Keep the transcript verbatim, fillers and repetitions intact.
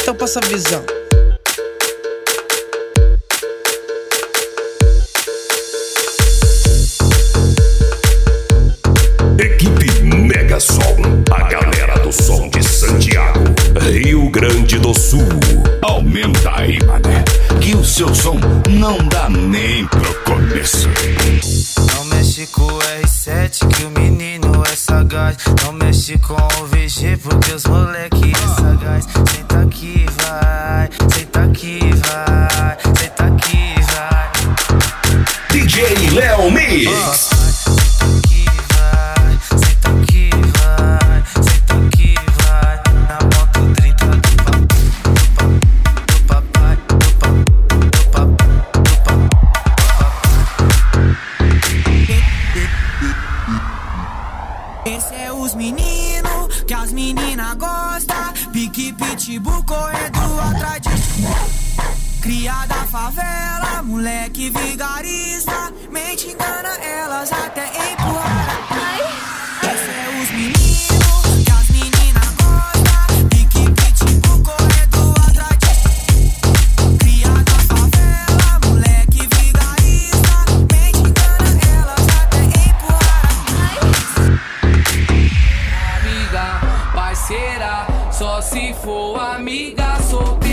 então passa a visão. Equipe Mega Som, a galera do som de Santiago, Rio Grande do Sul. Aumenta aí, mané, que o seu som não dá nem pro começo. Não mexe com o R sete que o menino é sagaz. Não mexe com o V G porque os moleque é sagaz. Senta aqui, vai, senta aqui, vai, senta aqui, vai. D J Léo Mix. Esse é os meninos que as meninas gostam. Pique, pitbull, correndo atrás de cria da favela, moleque vigarista. Mente engana elas até empurrar. Esse é os meninos que as meninas gostam. Pique, pitbull, correndo atrás de cria da favela, moleque vigarista. Mente engana elas até empurrar. Amiga, parceira, só se for amiga solteira.